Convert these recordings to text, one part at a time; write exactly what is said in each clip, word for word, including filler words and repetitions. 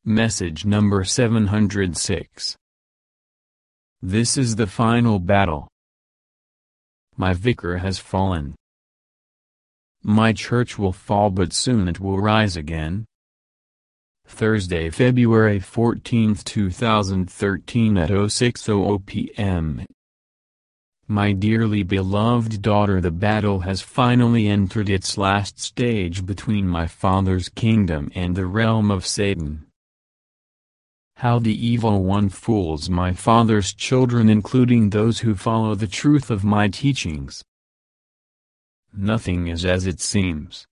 Message number seven hundred six. This is the final battle. My vicar has fallen. My church will fall, but soon it will rise again. Thursday, February fourteenth two thousand thirteen at oh six oh oh p m My dearly beloved daughter, the battle has finally entered its last stage between my Father's kingdom and the realm of Satan. How the evil one fools my Father's children, including those who follow the truth of my teachings. Nothing is as it seems.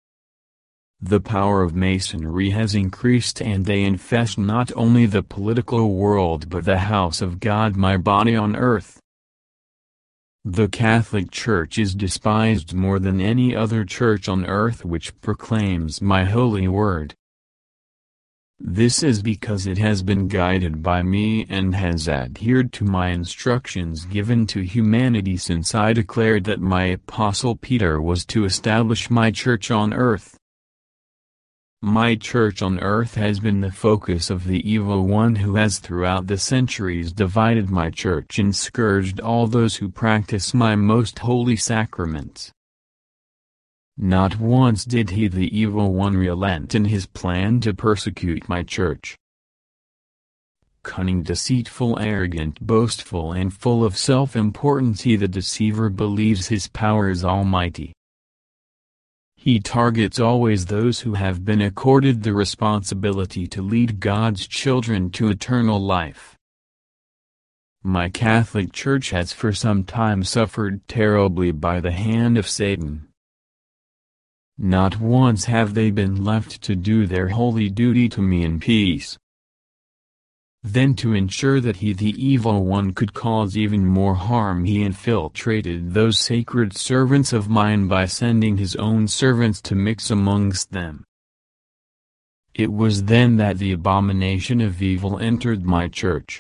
The power of Masonry has increased, and they infest not only the political world but the house of God, my body on earth. The Catholic Church is despised more than any other church on earth which proclaims my holy word. This is because it has been guided by me and has adhered to my instructions given to humanity since I declared that my Apostle Peter was to establish my church on earth. My church on earth has been the focus of the evil one, who has throughout the centuries divided my church and scourged all those who practice my most holy sacraments. Not once did he, the evil one, relent in his plan to persecute my church. Cunning, deceitful, arrogant, boastful, and full of self-importance, he, the deceiver, believes his power is almighty. He targets always those who have been accorded the responsibility to lead God's children to eternal life. My Catholic Church has for some time suffered terribly by the hand of Satan. Not once have they been left to do their holy duty to me in peace. Then, to ensure that he, the evil one, could cause even more harm, he infiltrated those sacred servants of mine by sending his own servants to mix amongst them. It was then that the abomination of evil entered my church.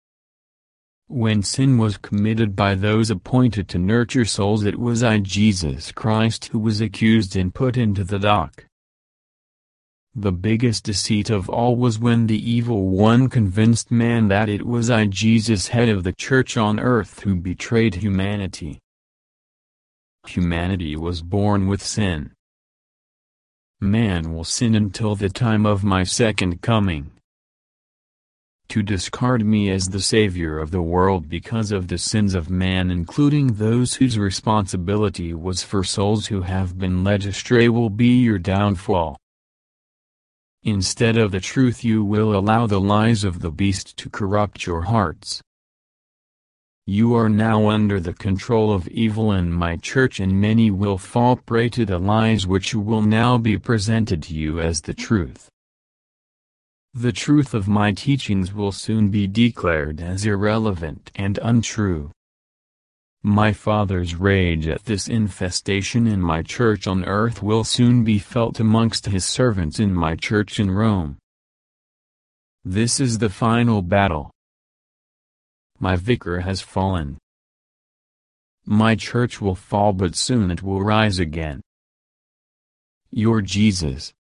When sin was committed by those appointed to nurture souls, it was I, Jesus Christ, who was accused and put into the dock. The biggest deceit of all was when the evil one convinced man that it was I, Jesus, head of the church on earth, who betrayed humanity. Humanity was born with sin. Man will sin until the time of my second coming. To discard me as the Savior of the world because of the sins of man, including those whose responsibility was for souls who have been led astray, will be your downfall. Instead of the truth, you will allow the lies of the beast to corrupt your hearts. You are now under the control of evil in my church, and many will fall prey to the lies which will now be presented to you as the truth. The truth of my teachings will soon be declared as irrelevant and untrue. My Father's rage at this infestation in my church on earth will soon be felt amongst his servants in my church in Rome. This is the final battle. My vicar has fallen. My church will fall, but soon it will rise again. Your Jesus.